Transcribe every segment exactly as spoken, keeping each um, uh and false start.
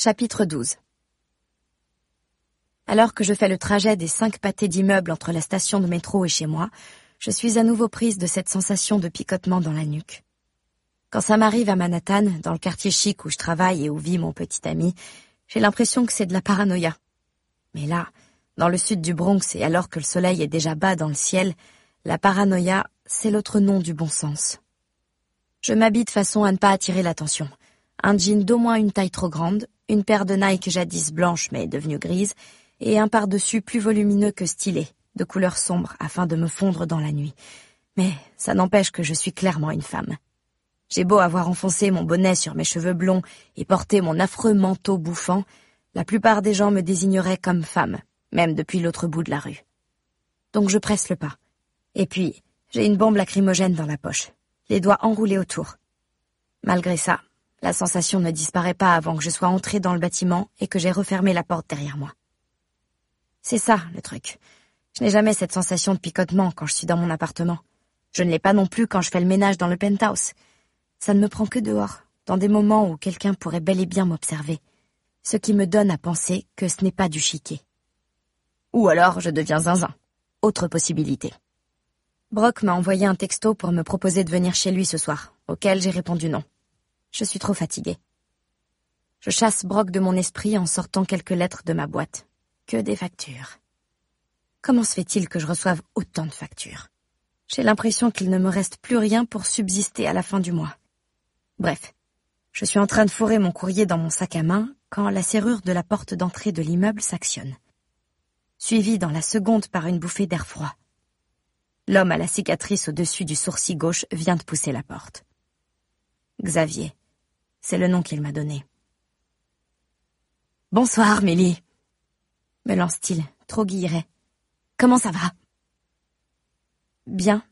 Chapitre douze. Alors que je fais le trajet des cinq pâtés d'immeubles entre la station de métro et chez moi, je suis à nouveau prise de cette sensation de picotement dans la nuque. Quand ça m'arrive à Manhattan, dans le quartier chic où je travaille et où vit mon petit ami, j'ai l'impression que c'est de la paranoïa. Mais là, dans le sud du Bronx et alors que le soleil est déjà bas dans le ciel, la paranoïa, c'est l'autre nom du bon sens. Je m'habille de façon à ne pas attirer l'attention. Un jean d'au moins une taille trop grande, une paire de Nike jadis blanche mais devenue grise, et un par-dessus plus volumineux que stylé, de couleur sombre, afin de me fondre dans la nuit. Mais ça n'empêche que je suis clairement une femme. J'ai beau avoir enfoncé mon bonnet sur mes cheveux blonds et porter mon affreux manteau bouffant, la plupart des gens me désigneraient comme femme, même depuis l'autre bout de la rue. Donc je presse le pas. Et puis, j'ai une bombe lacrymogène dans la poche, les doigts enroulés autour. Malgré ça, la sensation ne disparaît pas avant que je sois entrée dans le bâtiment et que j'ai refermé la porte derrière moi. C'est ça, le truc. Je n'ai jamais cette sensation de picotement quand je suis dans mon appartement. Je ne l'ai pas non plus quand je fais le ménage dans le penthouse. Ça ne me prend que dehors, dans des moments où quelqu'un pourrait bel et bien m'observer. Ce qui me donne à penser que ce n'est pas du chiquet. Ou alors je deviens zinzin. Autre possibilité. Brock m'a envoyé un texto pour me proposer de venir chez lui ce soir, auquel j'ai répondu non. Je suis trop fatiguée. Je chasse Brock de mon esprit en sortant quelques lettres de ma boîte. Que des factures. Comment se fait-il que je reçoive autant de factures? J'ai l'impression qu'il ne me reste plus rien pour subsister à la fin du mois. Bref, je suis en train de fourrer mon courrier dans mon sac à main quand la serrure de la porte d'entrée de l'immeuble s'actionne. Suivie dans la seconde par une bouffée d'air froid. L'homme à la cicatrice au-dessus du sourcil gauche vient de pousser la porte. Xavier, c'est le nom qu'il m'a donné. « Bonsoir, Mélie !» me lance-t-il, trop guilleret. « Comment ça va ?»« Bien. »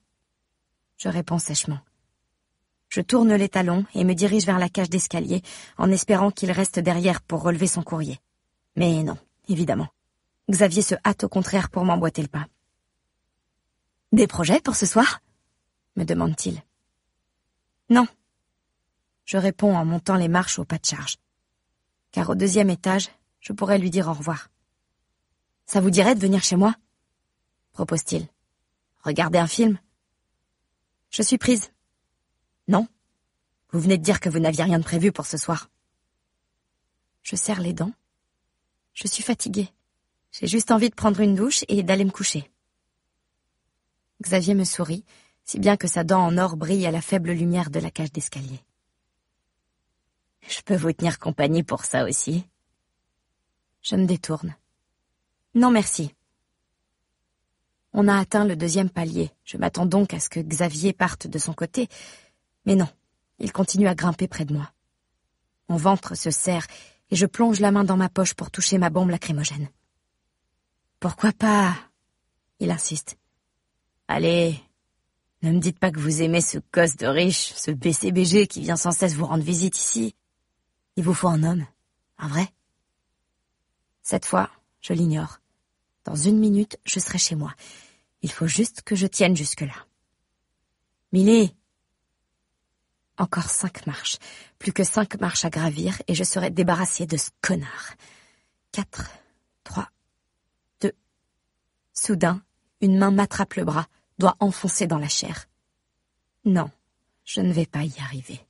Je réponds sèchement. Je tourne les talons et me dirige vers la cage d'escalier, en espérant qu'il reste derrière pour relever son courrier. Mais non, évidemment. Xavier se hâte au contraire pour m'emboîter le pas. « Des projets pour ce soir ?» me demande-t-il. « Non. » Je réponds en montant les marches au pas de charge. Car au deuxième étage, je pourrais lui dire au revoir. « Ça vous dirait de venir chez moi ?» propose-t-il. « Regarder un film ?» Je suis prise. « Non. Vous venez de dire que vous n'aviez rien de prévu pour ce soir. » Je serre les dents. Je suis fatiguée. J'ai juste envie de prendre une douche et d'aller me coucher. Xavier me sourit, si bien que sa dent en or brille à la faible lumière de la cage d'escalier. « Je peux vous tenir compagnie pour ça aussi ?» Je me détourne. « Non, merci. » On a atteint le deuxième palier. Je m'attends donc à ce que Xavier parte de son côté. Mais non, il continue à grimper près de moi. Mon ventre se serre et je plonge la main dans ma poche pour toucher ma bombe lacrymogène. « Pourquoi pas ?» Il insiste. « Allez, ne me dites pas que vous aimez ce gosse de riche, ce B C B G qui vient sans cesse vous rendre visite ici. Il vous faut un homme, un vrai ?» Cette fois, je l'ignore. Dans une minute, je serai chez moi. Il faut juste que je tienne jusque-là. « Millie !» Encore cinq marches. Plus que cinq marches à gravir et je serai débarrassée de ce connard. Quatre, trois, deux. Soudain, une main m'attrape le bras, doigt enfoncé dans la chair. Non, je ne vais pas y arriver.